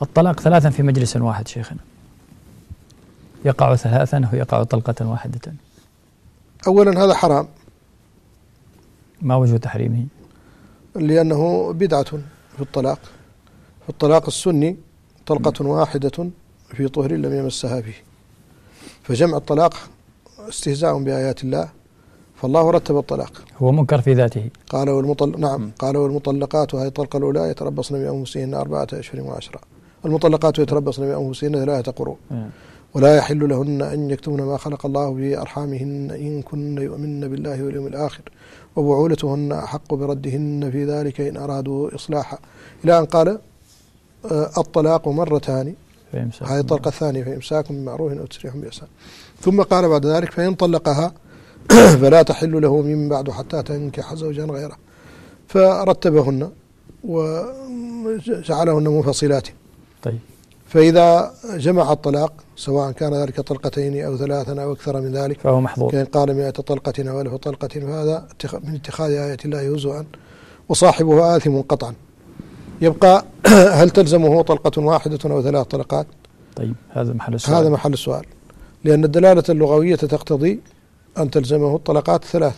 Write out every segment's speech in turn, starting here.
الطلاق 3 في مجلس واحد شيخنا، يقع 3 ويقع طلقة واحدة. أولا هذا حرام. ما وجه تحريمه؟ لأنه بدعة في الطلاق. في الطلاق السني طلقة واحدة في طهر لم يمسها فيه، فجمع الطلاق استهزاء بآيات الله، فالله رتب الطلاق. هو منكر في ذاته. قال قال والمطلقات، وهي الطلقة الأولى، يتربصن بأنفسهن 4 أشهر و10. المطلقات يتربصن بأنفسهن 3 قروء، ولا يحل لهن أن يكتمن ما خلق الله في أرحامهن إن كن يؤمن بالله واليوم الآخر، وبعولتهن أحق بردهن في ذلك إن أرادوا إصلاحا، إلى أن قال الطلاق مرتان، هذه الطلقة الثانية، فإمساك بمعروف أو تسريح بإحسان. ثم قال بعد ذلك فإن طلقها فلا تحل له من بعد حتى تنكح زوجا غيره، فرتبهن وجعلهن منفصلات. طيب. فإذا جمع الطلاق سواء كان ذلك طلقتين أو 3 أو أكثر من ذلك فهو محظور. كان قال 100 طلقة أو 1000 طلقة، فهذا من اتخاذ آيات الله هزوا، وصاحبه آثم قطعا. يبقى هل تلزمه طلقة واحدة أو 3 طلقات؟ طيب، هذا محل السؤال. هذا محل السؤال، لأن الدلالة اللغوية تقتضي أن تلزمه الطلقات 3.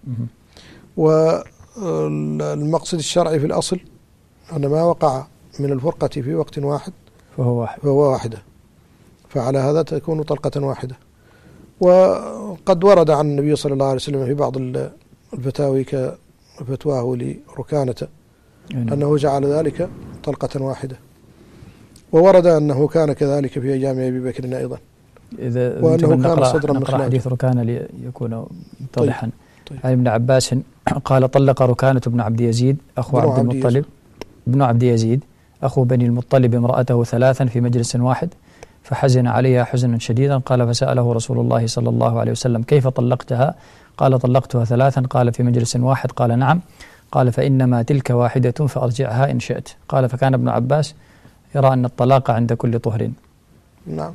والمقصد الشرعي في الأصل أن ما وقع من الفرقة في وقت واحد فهو واحدة، فعلى هذا تكون طلقة واحدة. وقد ورد عن النبي صلى الله عليه وسلم في بعض الفتاوي كفتواه لركانة أنه جعل ذلك طلقة واحدة، وورد أنه كان كذلك في أيام أبي بكر أيضا، وأنه كان صدرا من خلاله. حديث ركانة ليكون متضحا. طيب. عن ابن عباس قال طلق ركانة بن عبد يزيد أخو عبد المطلب ابن عبد يزيد أخو بني المطلب امرأته 3 في مجلس واحد، فحزن عليها حزنا شديدا. قال فسأله رسول الله صلى الله عليه وسلم كيف طلقتها؟ قال طلقتها 3. قال في مجلس واحد؟ قال نعم. قال فإنما تلك واحدة فأرجعها إن شئت. قال فكان ابن عباس يرى أن الطلاق عند كل طهر. نعم.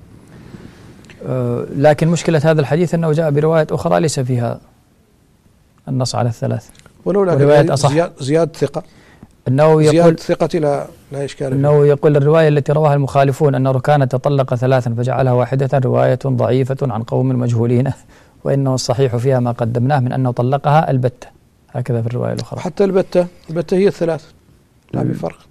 لكن مشكلة هذا الحديث أنه جاء برواية أخرى ليس فيها النص على 3، ولولا زيادة ثقة، أنه يقول ثقة لا إشكال، أنه يقول الرواية التي رواها المخالفون أن ركانة طلق 3 فجعلها واحدة رواية ضعيفة عن قوم مجهولين، وإنه الصحيح فيها ما قدمناه من أنه طلقها البتة، هكذا في الرواية الأخرى. حتى البتة هي 3، لا بفرق.